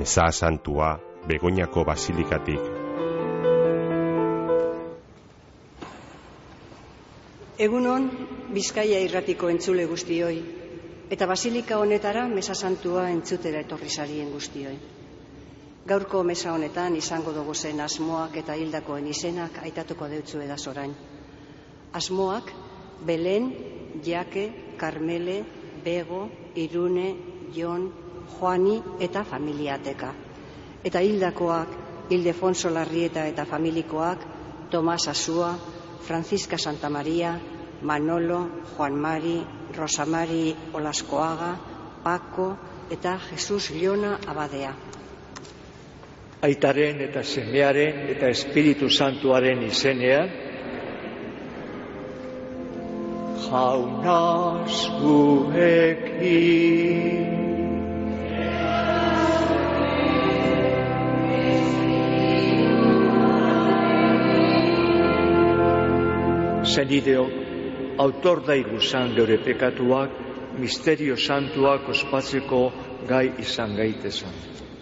Meza Santua Begoñako Basilikatik. Egunon, Bizkaia irratiko entzule guztioi, eta basilika honetara Meza Santua entzutera etorri zarien guztioi. Gaurko meza honetan izango dugu zen asmoak eta hildakoen izenak aitatuko deutzu edaz orain. Asmoak, Belen, Jake, Karmele, Bego, Irune, Jon, Joani eta familiateka. Eta hildakoak, Ildefonso Larrieta eta familikoak, Tomas Asua, Francisca Santamaria, Manolo, Juan Mari, Rosa Mari Olaskoaga, Paco eta Jesus Llona Abadea. Aitaren eta semearen eta Espiritu Santuaren izenean, jauna zuekin. Zenideok, autor daiguzan geure pekatuak, misterio santuak ospatzeko gai izan gaitezan.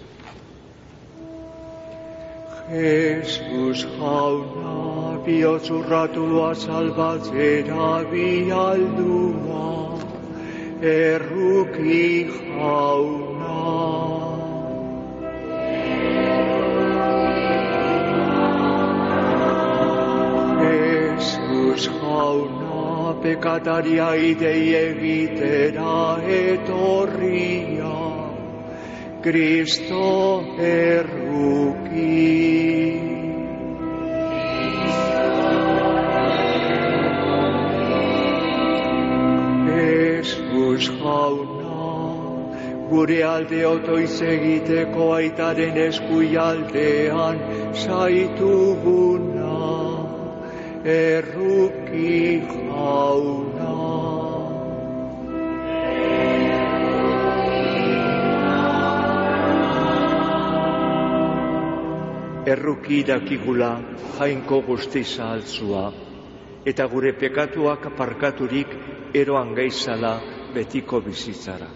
Jesus jauna, bihotzurratua salbatzera bialdua, erruki jauna. Jesus jauna, pekataria idei egitera etorria, Kristo erruki. Jesus jauna, gure alde otoiz egiteko aitaren eskuialdean zaituguna, erruki jauna. Erruki dakigula jainko guztiza altzua, eta gure pekatuak aparkaturik eroan gaizala betiko bizitzara.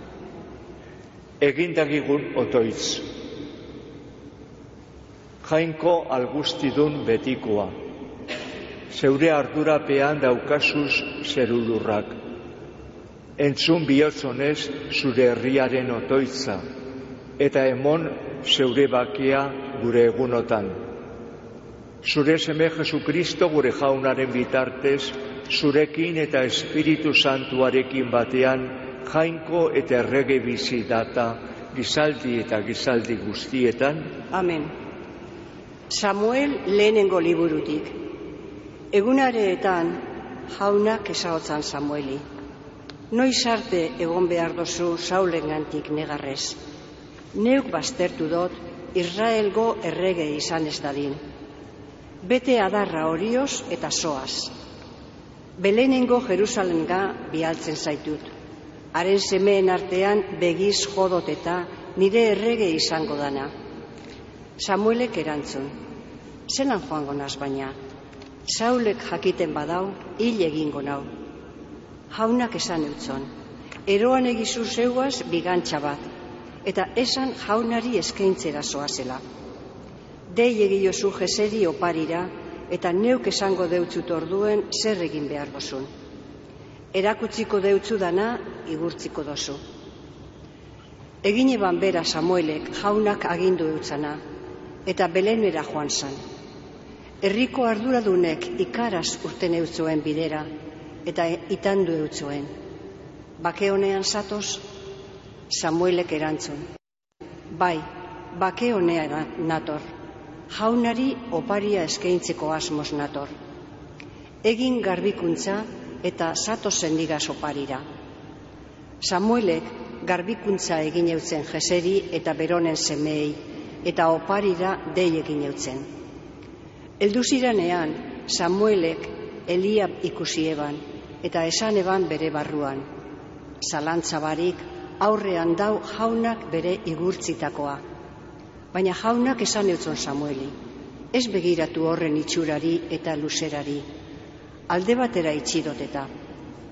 Egindagigun otoitz, jainko algustidun betikoa, zeure ardurapean daukasuz zerulurrak, entzun bihotzonez zure herriaren otoitza, eta emon zeure bakia gure egunotan. Zure seme Jesukristo gure jaunaren bitartez, zurekin eta Espiritu Santuarekin batean, jainko eta errege bizi data, gizaldi eta gizaldi guztietan. Amen. Samuel lehenengo liburutik. Egunareetan jaunak esaotzan Samueli. Noiz arte egon behar dozu Saulengantik negarrez. Neuk baztertu dot Israelgo errege izan ez dadin. Bete adarra orioz eta soaz. Belenengo Jerusalenga bialtzen zaitut. Haren semeen artean begiz jodot eta nire errege izango dana. Samuelek erantzun. Zelan joango naz baina? Saulek jakiten badau, hil egingo nau. Jaunak esan eutzon. Eroan egizu zeuaz bigantxa bat, eta esan jaunari eskaintzera zoazela. Dei egiozu jeseri oparira, eta neuk esango deutzut orduen zer egin behar dozun. Erakutziko deutzu dana, igurtziko dozu. Egin eban bera Samuelek jaunak agindu eutzana, eta Belenera joan zan. Herriko arduradunek ikaraz urten eutzuen bidera, eta itandu eutzuen. Bake honean zatoz? Samuelek erantzun. Bai, bake honean nator. Jaunari oparia eskaintzeko asmoz nator. Egin garbikuntza eta zatozen digaz oparira. Samuelek garbikuntza egin eutzen jeseri eta beronen semeei, eta oparira dei egin eutzen. Elduziranean, Samuelek Eliab ikusi eban, eta esan eban bere barruan. Zalantza barik, aurrean dau jaunak bere igurtzitakoa. Baina jaunak esan eutzon Samueli, ez begiratu horren itxurari eta luzerari. Alde batera itxidoteta.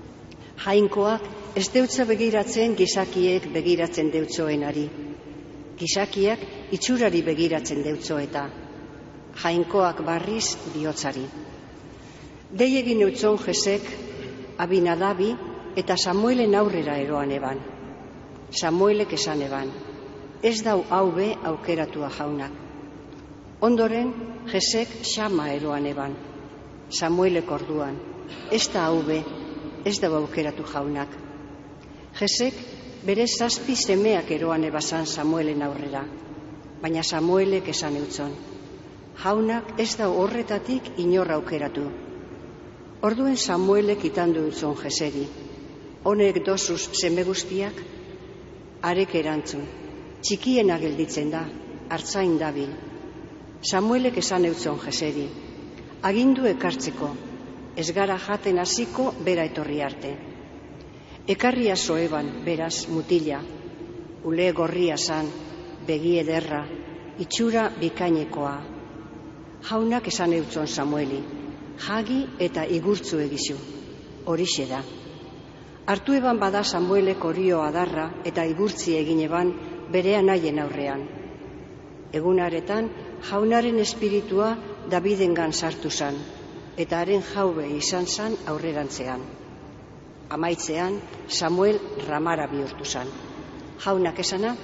Jainkoak ez deutza begiratzen gizakiek begiratzen deutzoenari. Gizakiak itxurari begiratzen deutzo eta jainkoak barriz bihotzari. Dei egin eutzon Jesek Abinadabi eta Samuelen aurrera eroan eban. Samuelek esan eban, ez dau hau be aukeratua jaunak. Ondoren Jesek Xama eroan eban. Samuelek orduan, ez da hau be, ez dau aukeratu jaunak. Jesek bere 7 semeak eroan ebazan Samuelen aurrera, baina Samuelek esan eutzon, jaunak ez da horretatik inor aukeratu. Orduen Samuelek itandu eutzon Jeseri, honek dosuz seme guztiak? Arek erantzun, txikiena gelditzen da, hartzain dabil. Samuelek esan eutzon Jeseri, agindu ekartzeko, ez gara jaten hasiko bera etorri arte. Ekarria zoeban, beraz, mutila, ule gorria zan, begi ederra, itxura bikainekoa. Jaunak esan eutzon Samueli, jagi eta igurtzu egizu, horixe da. Hartu eban bada Samuelek orio adarra eta igurtzi egin eban bere anaien aurrean. Egunaretan, jaunaren espiritua Davidengan sartu zan, eta haren jaube izan zan aurrerantzean. Amaitzean, Samuel Ramara bihurtu zan. Jaunak esana?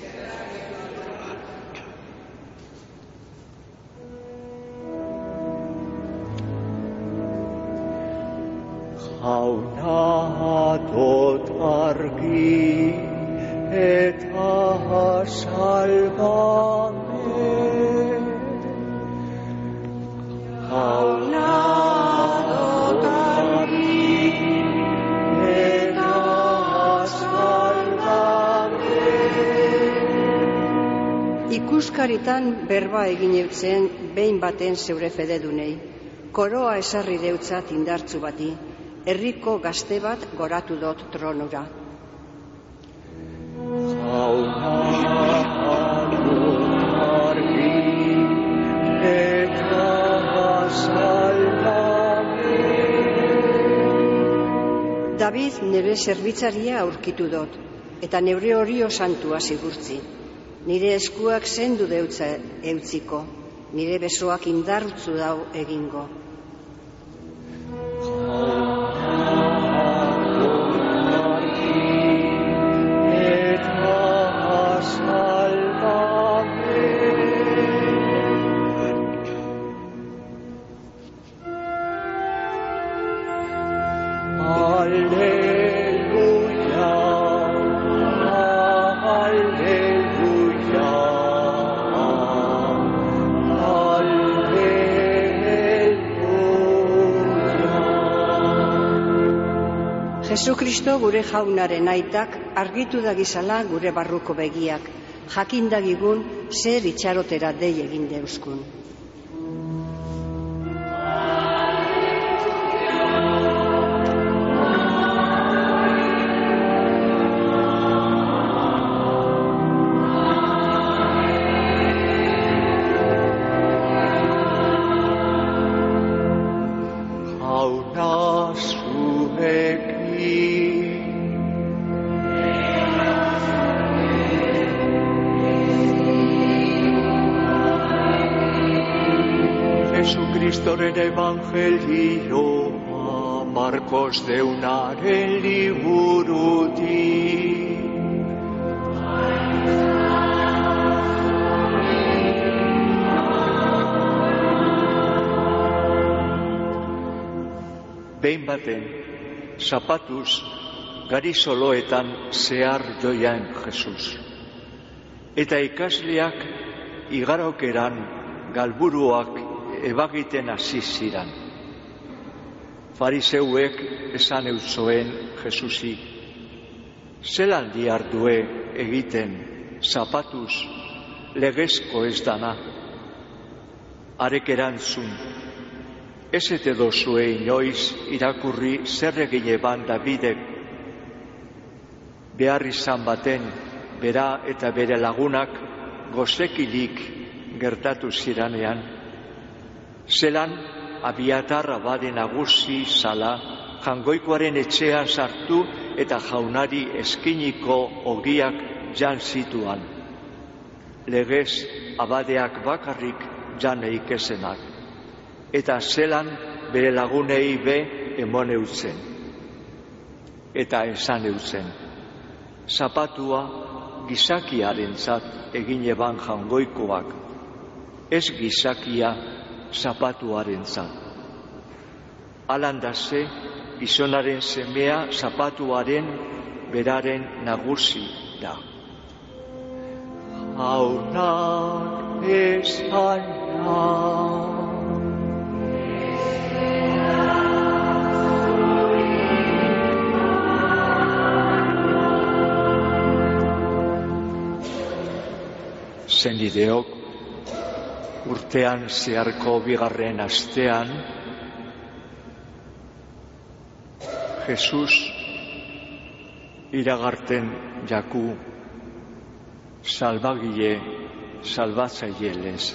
Jauna dot argi eta salbame. Jauna dot argi eta salbame. Ikuskaritan berba egin eutzen behin baten zeure fededunei. Koroa esarri deutzat indartzu bati. Herriko gazte bat goratu dot tronura. Jauna dot argi eta salbame. David nire zerbitzaria aurkitu dot, eta neure orio santua zigurtzi. Nire eskuak zendu deutza eutziko, nire besoak indartzu dau egingo. Jesukristo gure jaunaren aitak argitu dagizala gure barruko begiak, jakindagigun zer itxarotera dei egin deuskun. Jesucristoren evangelioa Markos deunaren liburutik. Behin baten, zapatuz, garizoloetan zehar joian Jesus. Eta ikasleak igarokeran galburuak ebagiten hasi ziran. Fariseuek esan eutzoen Jesusi, zelan diardue egiten zapatuz legezko ez dana. Arek erantzun, ez ete dozue inoiz irakurri zer egin eban Davidek. Behar izan baten, bera eta bere lagunak gozekilik gertatu ziranean. Zelan Abiatar abade nagusi zala jangoikoaren etxean sartu eta jaunari eskiniko ogiak jan zituan. legez abadeak bakarrik jan eikesenak, eta zelan bere lagunei be emon eutzen. Eta esan eutzen, zapatua gizakiarentzat egin eban jangoikoak, ez gizakia zapatuarentzat. Alandase, gizonaren semea zapatuaren beraren nagusi da. Jaunak esana. Senideok, urtean zeharko bigarren astean, Jesus iragarten jaku salbagile, salbatzaile lez.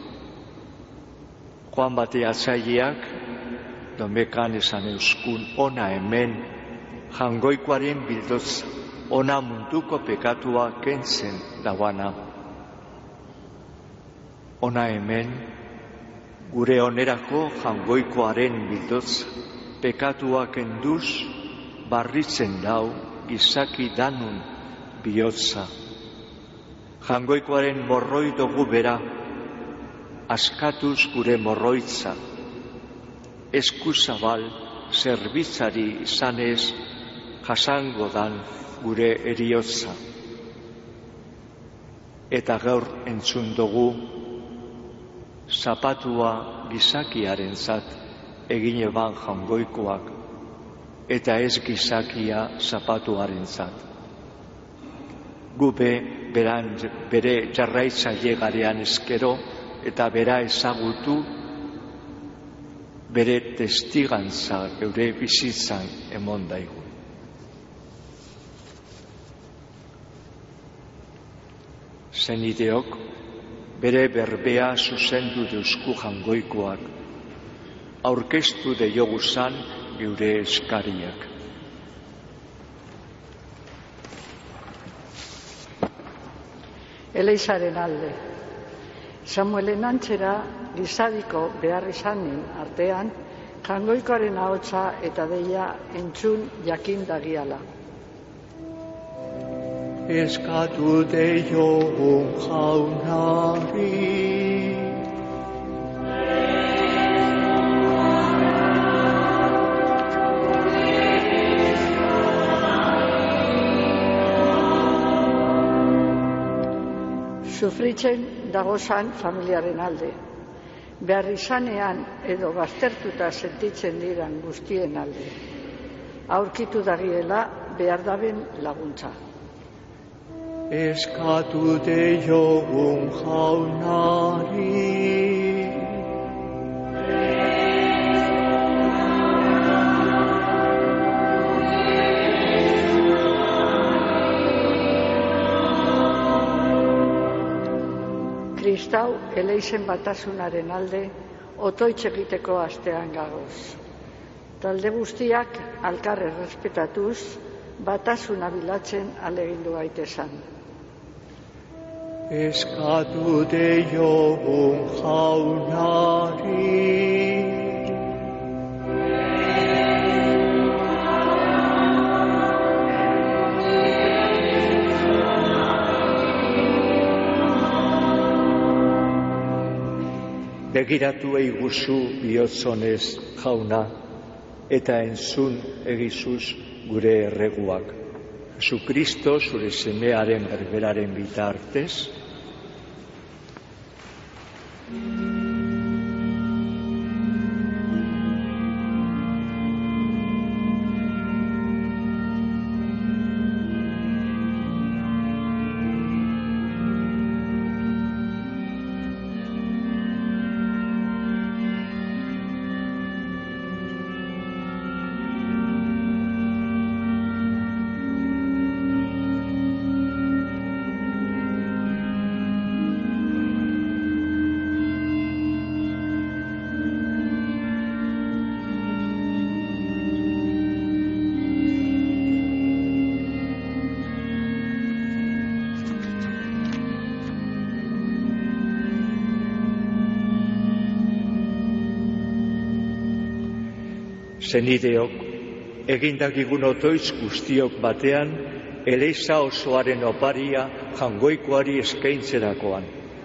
Joan Bateatzaileak domekan esan euskun ona hemen jangoikoaren bildotza, ona munduko pekatua kentzen dauana. Ona hemen gure onerako jangoikoaren bildotza, pekatua kenduz barritzen dau gizaki danun bihotza. Jangoikoaren morroi dugu bera, askatuz gure morroitza, eskuzabal zerbitzari izanez jasango dan gure eriotza. Eta gaur entzun dugu, zapatua gizakiarentzat egin eban jangoikoak, eta ez gizakia zapatuarentzat. Gube bere jarraitzaile garean eskero eta bera ezagutu bere testigantza geure bizitzan emon daigu. Senideok, bere berbea zuzendu deusku jangoikoak, aurkeztu deioguzan geure eskariak. Eleizaren alde. Samuelen antzera gizadiko behar izanen artean, jangoikoaren ahotsa eta deia entzun jakin dagiala. Eskatu deiogun jaunari, sufritzen dagozan familiaren alde, behar izanean edo baztertuta sentitzen diran guztien alde, aurkitu dagiela behar daben laguntza. eskatu deiogun jaunari. Kristau eleizen batasunaren alde otoitz egiteko astean gagoz. Talde guztiak alkarre respetatuz batasuna bilatzen ahalegindu gaitezen. Eskatu deiogun jaunari. Begiratu eiguzu bihotzonez jauna, eta entzun egizuz gure erreguak. Jesukristo zure semearen berberaren bitartez, Zenideok, egindakigun otoitz guztiok batean, Eliza osoaren oparia jangoikoari eskaintzerakoan.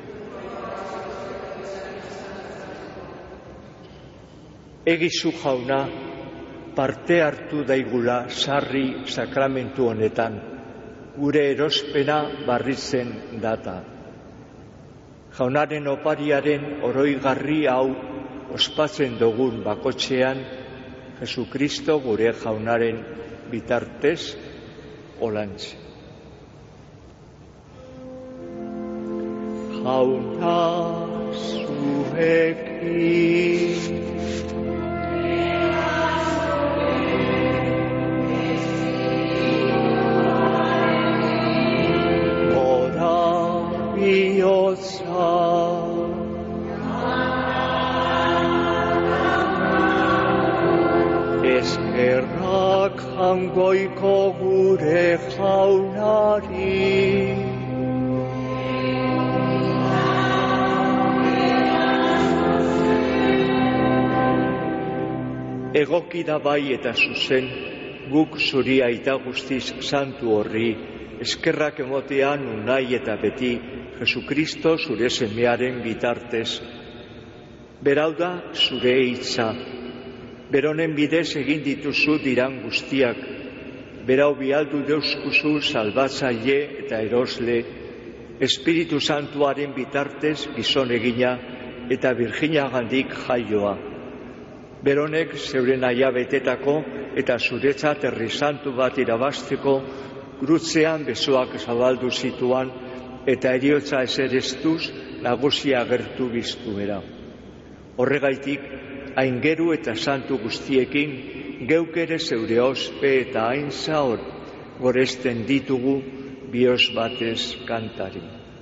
Egizu jauna, parte hartu daigula sarri sakramentu honetan, gure erospena barritzen data. Jaunaren opariaren oroigarri hau ospatzen dugun bakotxean, Jesukristo gure jaunaren bitartez olantxe. Jauna zuekin, bihotza, eskerrak jangoiko gure jaunari. Egoki da bai eta zuzen, guk zuri aita guztiz santu horri, eskerrak emotean unai eta beti, Jesukristo zure semearen bitartez. Berau da zure hitza, beronen bidez egin dituzu diran guztiak, berau bialdu deuskuzu salbatzaile eta erosle, Espiritu Santuaren bitartez gizon egina eta Virginiagandik jaioa. Beronek zeure nahia betetako eta zuretzat herri santu bat irabazteko krutzean besoak zabaldu zituan eta heriotza eserestuz nagusia agertu biztuera. Horregaitik, aingeru eta santu guztiekin geuk ere zeure ospe eta aintza goresten ditugu bihotz batez kantari.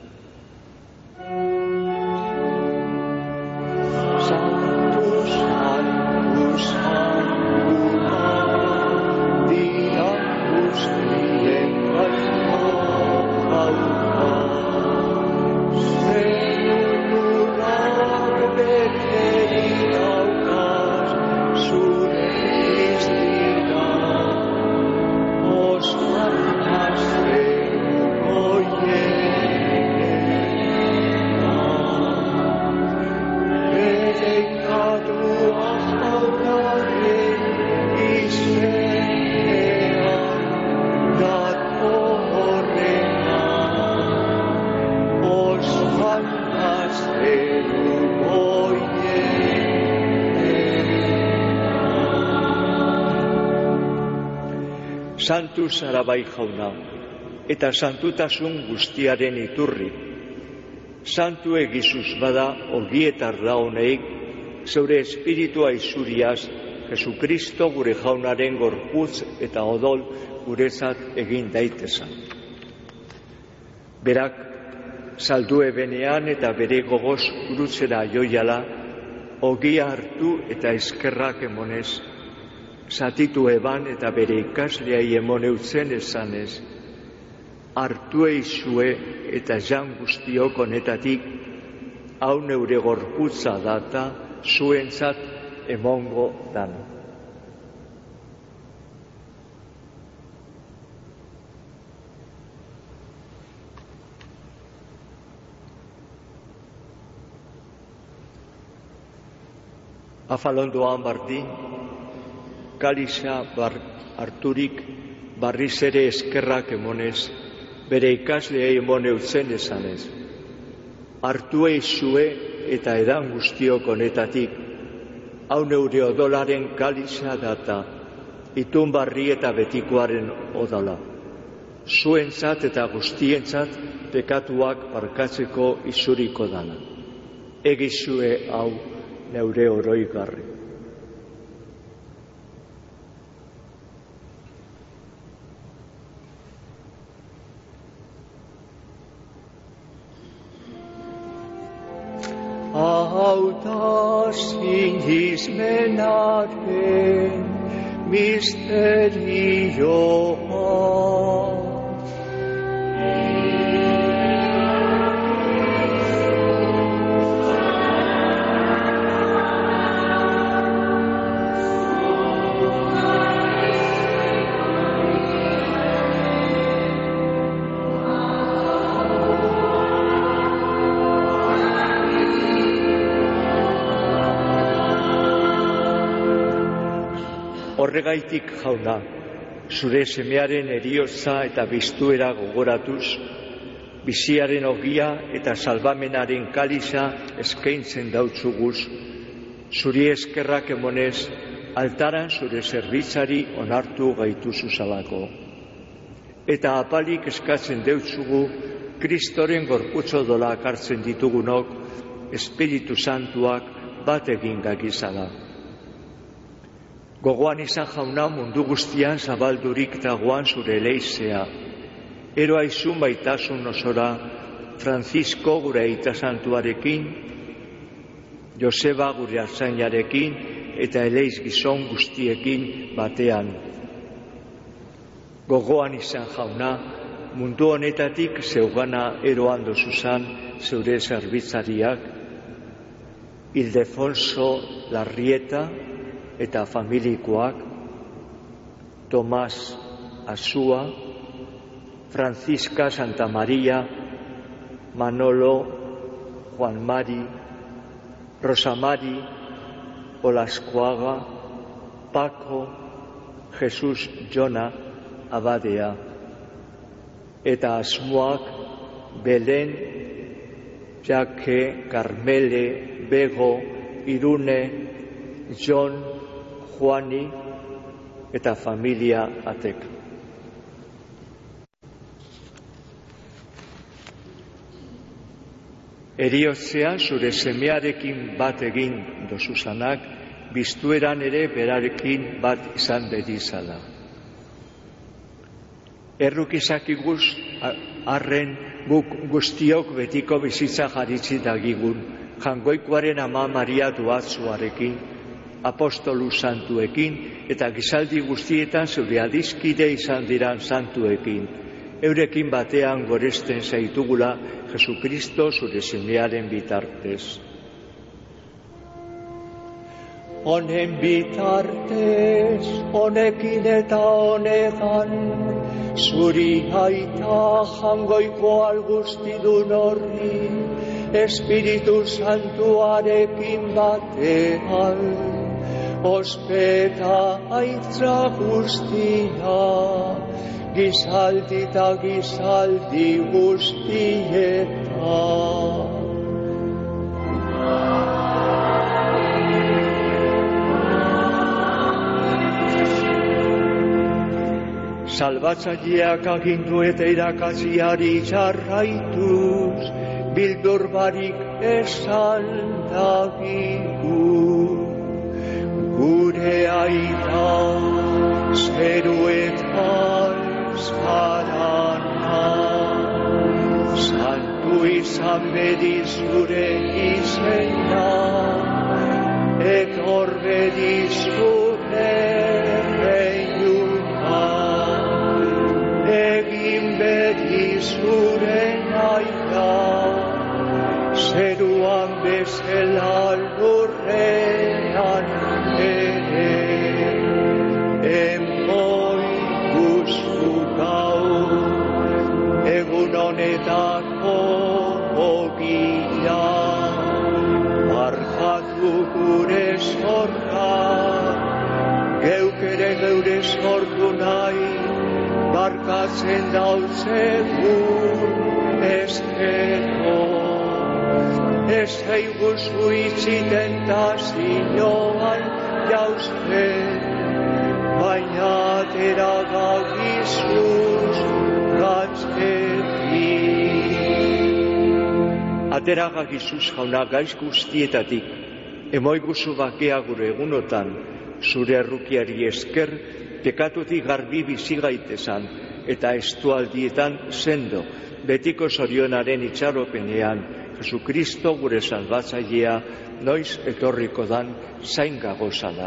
Santu zara bai jauna, eta santutasun guztiaren iturri. Santu egizuz bada ogietar da honeik, zeure espiritua izuriaz, Jesukristo gure jaunaren gorputz eta odol guretzat egin daitezan. Berak, saldue benean eta bere gogoz gurutzera joiala, ogia hartu eta eskerrak emonez, zatitu eban eta bere ikasleai emoneutzen esanez, hartu eizue eta jan guztiok honetatik, hau neure gorputza data, zuentzat emongo dan. Afalondoan Martin, kaliza harturik barriz ere eskerrak emonez, bere ikasleei emoneutzen esanez. Hartu eizue eta edan guztiok honetatik, hau neure odolaren kaliza data, itun barri eta betikoaren odola. Zuentzat eta guztientzat pekatuak barkatzeko izuriko dana. Egizue hau neure oroigarri. Hau da sinismenaren misterioa. Horregaitik, Jauna, zure semearen heriotza eta biztuera gogoratuz, biziaren ogia eta salbamenaren kaliza eskaintzen dautzuguz, zuri eskerrak emonez, altaran zure zerbitzari onartu gaituzuzalako. Eta apalik eskatzen deutzugu, Kristoren gorputzo dolak hartzen ditugunok, Espiritu Santuak bat egin gagizala. Gogoan izan, Jauna, mundu guztian zabaldurik dagoan zure leizea. Ero aizun baitasun osora, Francisco gure aita santuarekin, Joseba gure artzainarekin eta eleiz gizon guztiekin batean. Gogoan izan, Jauna, mundu honetatik zeugana eroan dozuzan zeure zerbitzariak, Ildefonso Larrieta eta familikoak, Tomas Azua, Francisca Santa Maria, Manolo, Juan Mari, Rosa Mari, Olascoaga, Paco, Jesus Jona, Abadea, eta asmoak Belen, Jake, Carmele, Bego, Irune, John, Juani eta familia atek. Heriotzea zure semearekin bat egin dozuzanak, biztueran ere berarekin bat izan bedizala. Erruk izakiguz, arren guk guztiok betiko bizitza jaritzi dagigun, Jangoikoaren Ama Maria Duatzuarekin, apostolu santuekin eta gizaldi guztietan zure adiskide izan diran santuekin, eurekin batean goresten zaitugula Jesukristo zure semearen bitartez. Honen bitartez, honekin eta honegan, zuri aita jangoiko algustidun horri, Espiritu Santuarekin batean, ospeta aitza guztia, gizaldi eta gizaldi guztietan. Salbatzaileak agindu eta irakatziari jarraituz, bildur barik esan dagigu. Gure aita zeruetan zarana, santu izan bediz gure izena, etor bediz gure reiuna, egin bediz gure naia, zeruan bezala lurrean ere, enboi guztu gau, egun honetako ogia, barkatu gure zorra, geuk ere geure sortu nahi, barkatzen dautzegu ezkero. Ez eiguzu itziten tazioan jauzten, baina atera gagizuz gatzeti. Atera gagizuz, Jauna, gaiz guztietatik, emoiguzu bakea gure egunotan, zure errukiari esker, pekatutik garbi bizi gaitezan, eta estualdietan sendo, betiko zorionaren itxaropenean, Jesukristo gure salbatzailea noiz etorriko dan zain gagozala.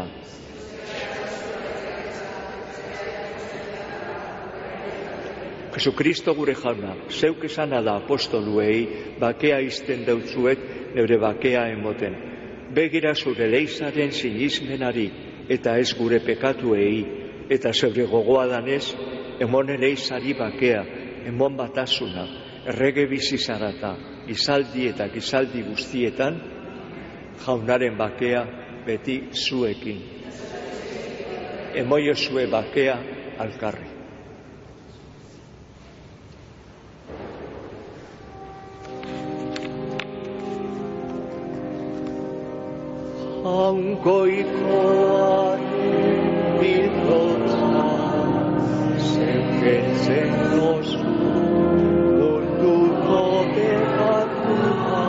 Jesukristo gure Jauna, zeuk esana da apostoluei, bakea izten dautzuet neure bakea emoten. Begira zure leizaren sinismenari eta ez gure pekatuei, eta zeure gogoa danez, emon leizari bakea, emon batasuna, errege bizizarata, gizaldi eta gizaldi guztietan, Jaunaren bakea beti zuekin. emoiozue bakea alkarri. Jaungoikoaren bildotza, zeukentzen dozu, munduko pekatua,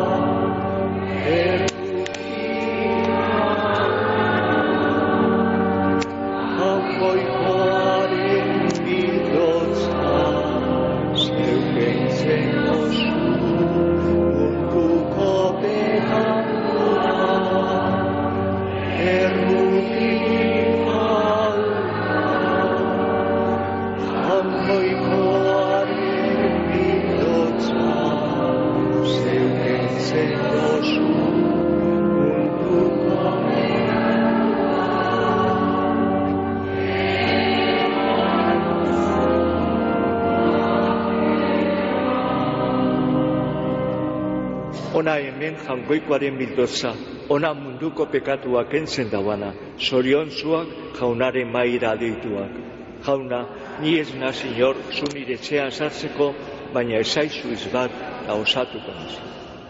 jaungoikoaren bildotza, zeukentzen dozu, munduko pekatua, Ona hemen jaungoikoaren bildotza, ona munduko pekatua kentzen dauana, zoriontzuak jaunaren maira deituak. Jauna, ni ez naz inor zu nire etxean sartzeko, baina esaizu izbat eta osatuko nazi.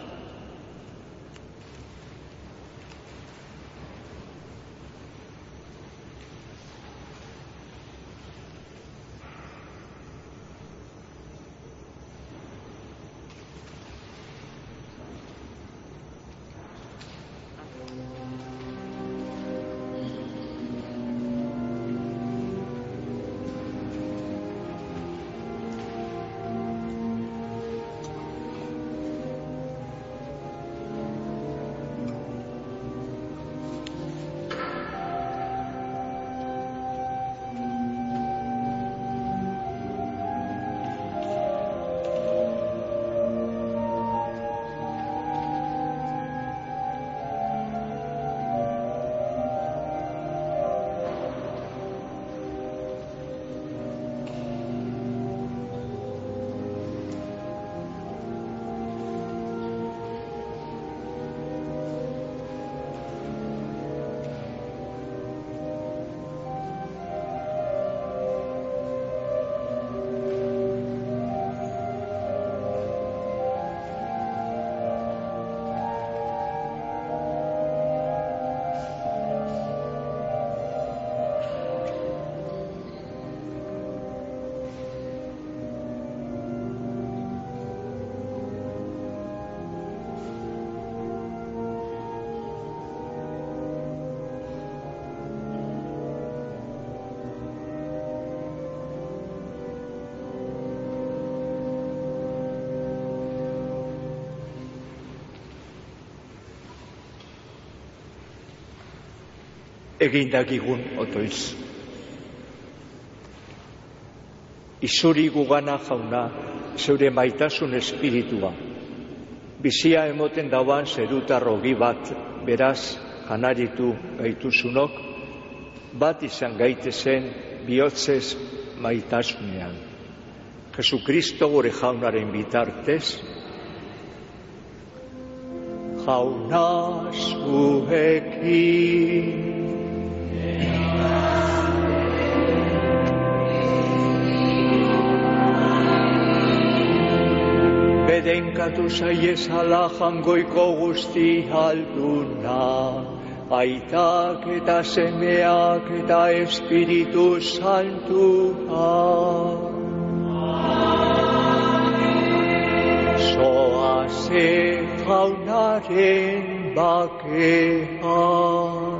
Egindagigun otoiz. Izuri gugana jauna, zeure maitasun espiritua. Bizia emoten dauan zerutarrogi bat, beraz, janaritu gaituzunok, bat izan gaitezen bihotzez maitasunean. Jesukristo gure jaunaren bitartez, jauna zuekin. Bedenkatu zaiezala jangoiko guzti alduna, aitak eta semeak eta Espiritu Santua. Zoaze jaunaren bakean.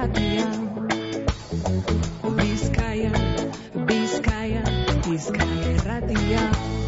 irratia. Bizkaia irratia.